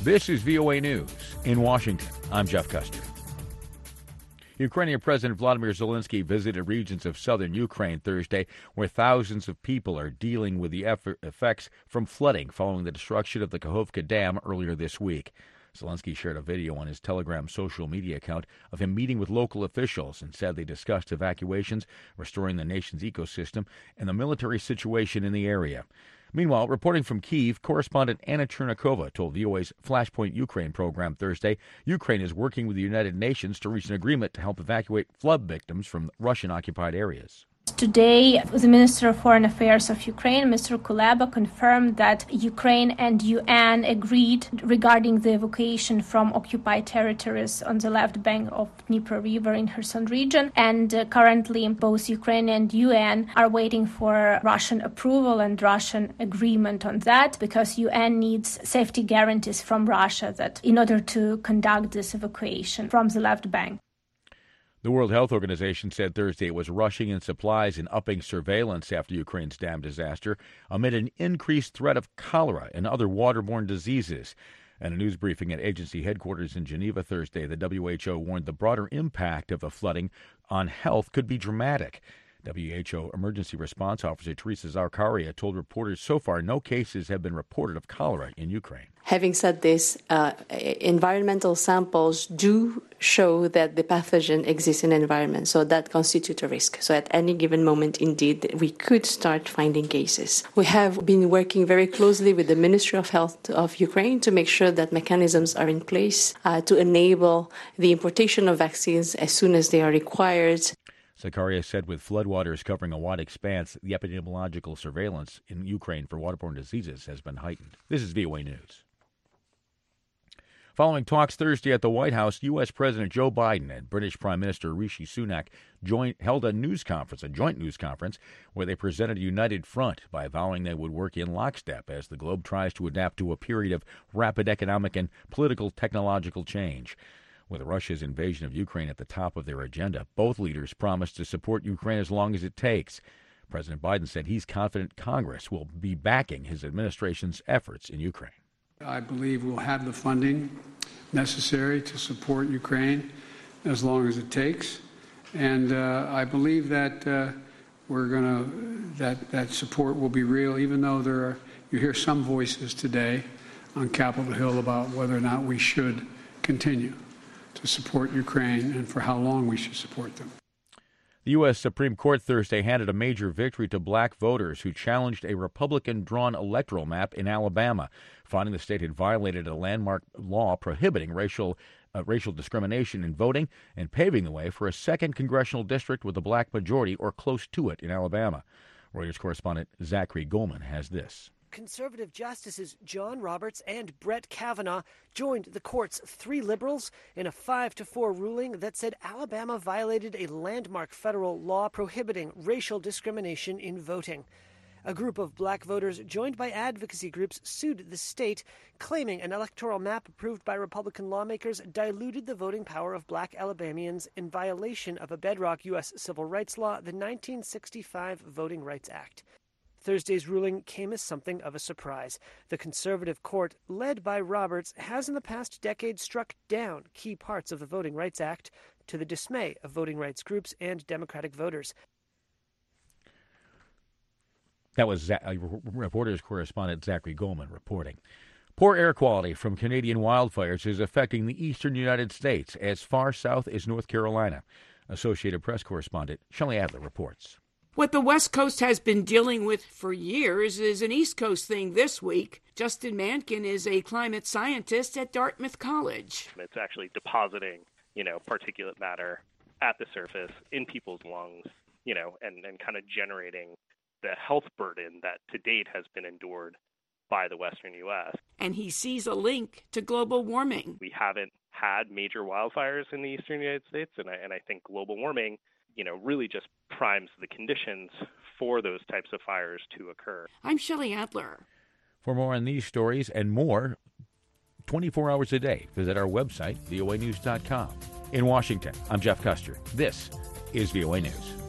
This is VOA News. In Washington, I'm Jeff Custer. Ukrainian President Vladimir Zelensky visited regions of southern Ukraine Thursday, where thousands of people are dealing with the effects from flooding following the destruction of the Kakhovka Dam earlier this week. Zelensky shared a video on his Telegram social media account of him meeting with local officials and said they discussed evacuations, restoring the nation's ecosystem, and the military situation in the area. Meanwhile, reporting from Kyiv, correspondent Anna Chernikova told VOA's Flashpoint Ukraine program Thursday Ukraine is working with the United Nations to reach an agreement to help evacuate flood victims from Russian-occupied areas. Today, the Minister of Foreign Affairs of Ukraine, Mr. Kuleba, confirmed that Ukraine and UN agreed regarding the evacuation from occupied territories on the left bank of Dnipro River in Kherson region. And currently, both Ukraine and UN are waiting for Russian approval and Russian agreement on that, because UN needs safety guarantees from Russia that in order to conduct this evacuation from the left bank. The World Health Organization said Thursday it was rushing in supplies and upping surveillance after Ukraine's dam disaster amid an increased threat of cholera and other waterborne diseases. In a news briefing at agency headquarters in Geneva Thursday, the WHO warned the broader impact of the flooding on health could be dramatic. WHO Emergency Response Officer Teresa Zarkaria told reporters so far no cases have been reported of cholera in Ukraine. Having said this, environmental samples do show that the pathogen exists in the environment, so that constitutes a risk. So at any given moment, indeed, we could start finding cases. We have been working very closely with the Ministry of Health of Ukraine to make sure that mechanisms are in place to enable the importation of vaccines as soon as they are required. Zakaria said with floodwaters covering a wide expanse, the epidemiological surveillance in Ukraine for waterborne diseases has been heightened. This is VOA News. Following talks Thursday at the White House, U.S. President Joe Biden and British Prime Minister Rishi Sunak held a joint news conference, where they presented a united front by vowing they would work in lockstep as the globe tries to adapt to a period of rapid economic and political technological change. With Russia's invasion of Ukraine at the top of their agenda, both leaders promised to support Ukraine as long as it takes. President Biden said he's confident Congress will be backing his administration's efforts in Ukraine. I believe we'll have the funding necessary to support Ukraine as long as it takes. And I believe that that support will be real, even though you hear some voices today on Capitol Hill about whether or not we should continue to support Ukraine and for how long we should support them. The U.S. Supreme Court Thursday handed a major victory to black voters who challenged a Republican-drawn electoral map in Alabama, finding the state had violated a landmark law prohibiting racial discrimination in voting and paving the way for a second congressional district with a black majority or close to it in Alabama. Reuters correspondent Zachary Goldman has this. Conservative Justices John Roberts and Brett Kavanaugh joined the court's three liberals in a 5-4 ruling that said Alabama violated a landmark federal law prohibiting racial discrimination in voting. A group of black voters joined by advocacy groups sued the state, claiming an electoral map approved by Republican lawmakers diluted the voting power of black Alabamians in violation of a bedrock U.S. civil rights law, the 1965 Voting Rights Act. Thursday's ruling came as something of a surprise. The conservative court, led by Roberts, has in the past decade struck down key parts of the Voting Rights Act, to the dismay of voting rights groups and Democratic voters. That was Reuters correspondent Zachary Goldman reporting. Poor air quality from Canadian wildfires is affecting the eastern United States as far south as North Carolina. Associated Press correspondent Shelley Adler reports. What the West Coast has been dealing with for years is an East Coast thing this week. Justin Mankin is a climate scientist at Dartmouth College. It's actually depositing, particulate matter at the surface in people's lungs, and kind of generating the health burden that to date has been endured by the Western U.S. And he sees a link to global warming. We haven't had major wildfires in the Eastern United States, and I think global warming really just primes the conditions for those types of fires to occur. I'm Shelley Adler. For more on these stories and more, 24 hours a day, visit our website, voanews.com. In Washington, I'm Jeff Custer. This is VOA News.